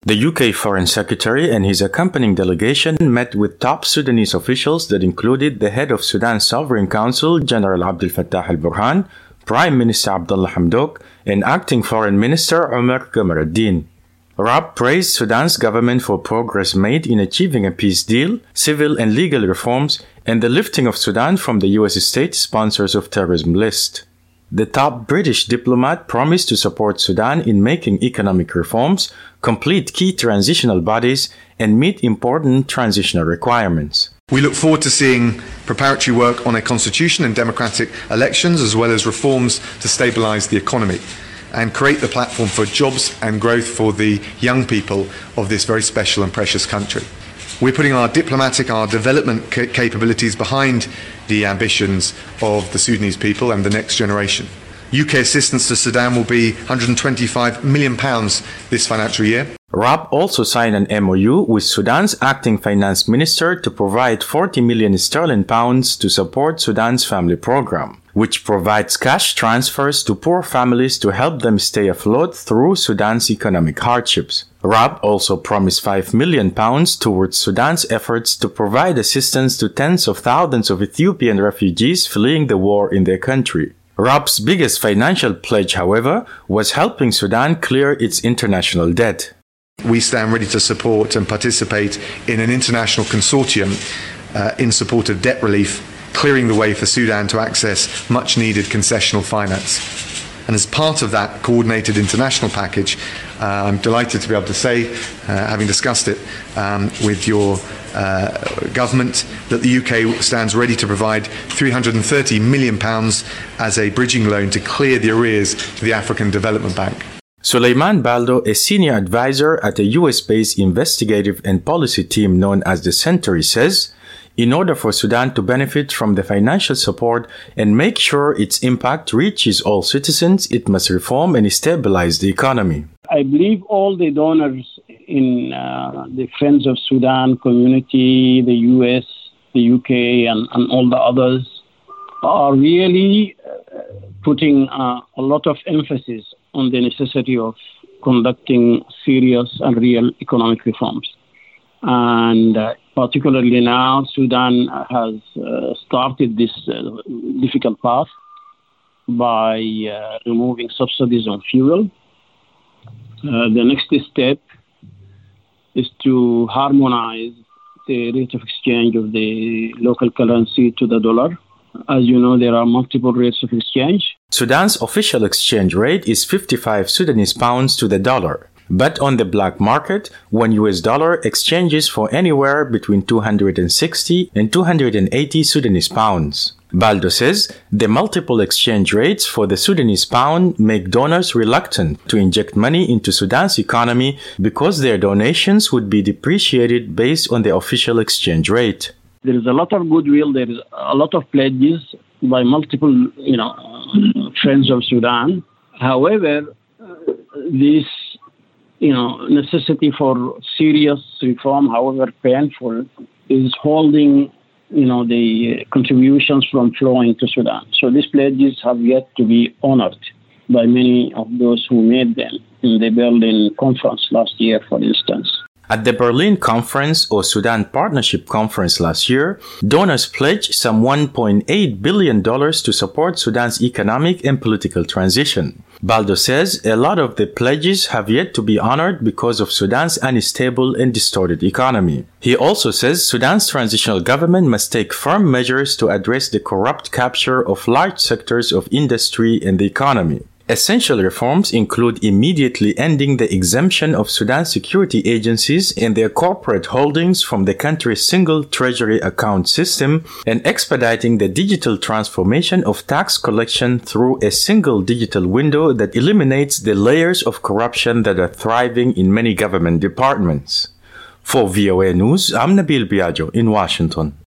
The UK Foreign Secretary and his accompanying delegation met with top Sudanese officials that included the head of Sudan's Sovereign Council, General Abdel Fattah al-Burhan, Prime Minister Abdullah Hamdok, and Acting Foreign Minister Omar Qamar Rob praised Sudan's government for progress made in achieving a peace deal, civil and legal reforms, and the lifting of Sudan from the US state sponsors of terrorism list. The top British diplomat promised to support Sudan in making economic reforms, complete key transitional bodies, and meet important transitional requirements. We look forward to seeing preparatory work on a constitution and democratic elections, as well as reforms to stabilise the economy and create the platform for jobs and growth for the young people of this very special and precious country. We're putting our diplomatic, our development capabilities behind the ambitions of the Sudanese people and the next generation. UK assistance to Sudan will be £125 million this financial year. Rob also signed an MOU with Sudan's acting finance minister to provide 40 million sterling pounds to support Sudan's family program, which provides cash transfers to poor families to help them stay afloat through Sudan's economic hardships. Rob also promised £5 million towards Sudan's efforts to provide assistance to tens of thousands of Ethiopian refugees fleeing the war in their country. Rob's biggest financial pledge, however, was helping Sudan clear its international debt. We stand ready to support and participate in an international consortium in support of debt relief, clearing the way for Sudan to access much-needed concessional finance. And as part of that coordinated international package, I'm delighted to be able to say, having discussed it with your government, that the UK stands ready to provide £330 million as a bridging loan to clear the arrears to the African Development Bank. Suleiman Baldo, a senior advisor at a US-based investigative and policy team known as the Century, says, in order for Sudan to benefit from the financial support and make sure its impact reaches all citizens, it must reform and stabilize the economy. I believe all the donors in the Friends of Sudan community, the US, the UK, and all the others are really putting a lot of emphasis on the necessity of conducting serious and real economic reforms. And particularly now, Sudan has started this difficult path by removing subsidies on fuel. The next step is to harmonize the rate of exchange of the local currency to the dollar. As you know, there are multiple rates of exchange. Sudan's official exchange rate is 55 Sudanese pounds to the dollar. But on the black market, one US dollar exchanges for anywhere between 260 and 280 Sudanese pounds. Baldo says the multiple exchange rates for the Sudanese pound make donors reluctant to inject money into Sudan's economy because their donations would be depreciated based on the official exchange rate. There is a lot of goodwill. There is a lot of pledges by multiple, friends of Sudan. However, this, necessity for serious reform, however painful, is holding, the contributions from flowing to Sudan. So these pledges have yet to be honored by many of those who made them in the Berlin conference last year, for instance. At the Berlin Conference or Sudan Partnership Conference last year, donors pledged some $1.8 billion to support Sudan's economic and political transition. Baldo says a lot of the pledges have yet to be honored because of Sudan's unstable and distorted economy. He also says Sudan's transitional government must take firm measures to address the corrupt capture of large sectors of industry and the economy. Essential reforms include immediately ending the exemption of Sudan's security agencies and their corporate holdings from the country's single treasury account system and expediting the digital transformation of tax collection through a single digital window that eliminates the layers of corruption that are thriving in many government departments. For VOA News, I'm Nabil Biagio in Washington.